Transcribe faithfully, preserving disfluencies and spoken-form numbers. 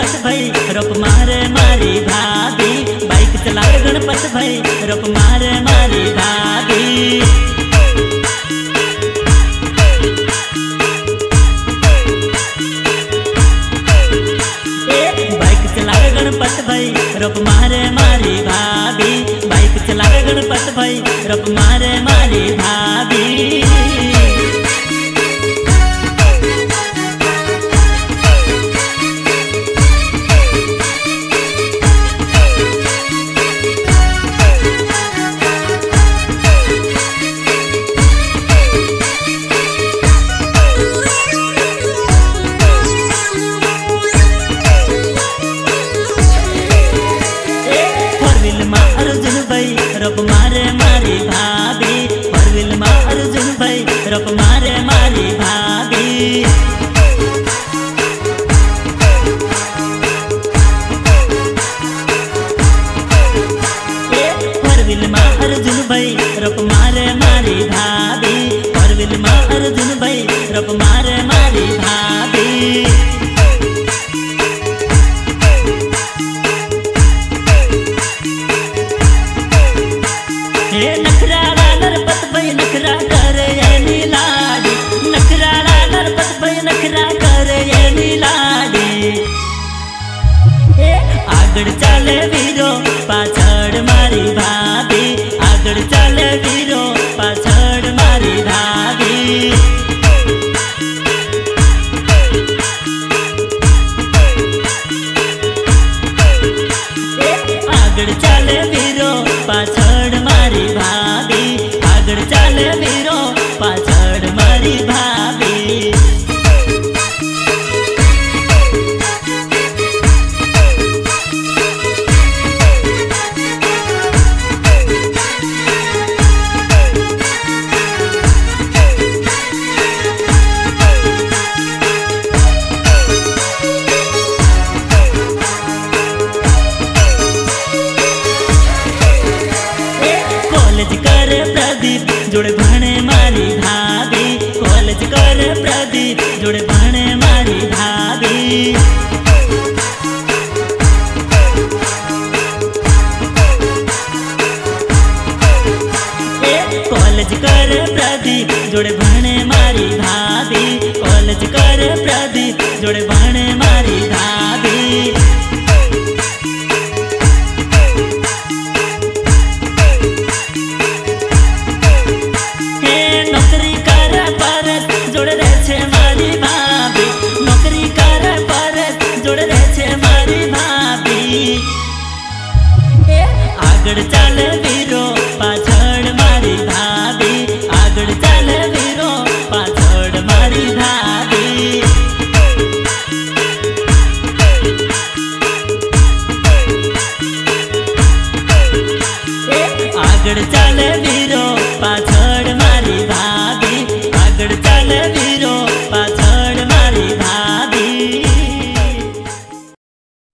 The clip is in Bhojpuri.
गणपत भाई रोप मारे मारी भाभी। बाइक चलावे गणपत भाई रोप मारे मारी भाभी। बाइक चलावे गणपत भाई रोप मारे मारी भाभी। बाइक चलावे गणपत भाई रोप मारे मारी भाभी। अर्जुन भाई रोप मारे मारी भाभी। फोर व्हील मा अर्जुन भाई रोप मारे मारी भाभी। फोर व्हील मा अर्जुन भाई रोप मारे मारी भाभी। फोर व्हील मा अर्जुन भाई रोप मारे मारी भाभी। नखराला नरपत भाई नखरा करे एनी लाडी। नखराला नरपत भाई नखरा करे एनी लाडी। आगड़ चाले वीरो पाछड़ मारी भाभी। आगड़ चाले वीरो पाछड़ मारी भाभी। आगड़ चाले वीरो पाछड़ मारी भाभी। आगड़ चाले वीरो पाछड़ मारी भाभी। कॉलेज करे प्रदीप जोड़े भाणे मारी भाभी। कॉलेज करे प्रदीप जोड़े भाणे मारी भाभी। कॉलेज करे प्रदीप जोड़े भाणे मारी भाभी। कॉलेज करे प्रदीप जोड़े भाणे मारी भाभी। नौकरी करे परत जोड़े रहे छे मारी भाभी। नौकरी करे परत जोड़े रहे छे मारी भाभी। आगड़ चाले वीरो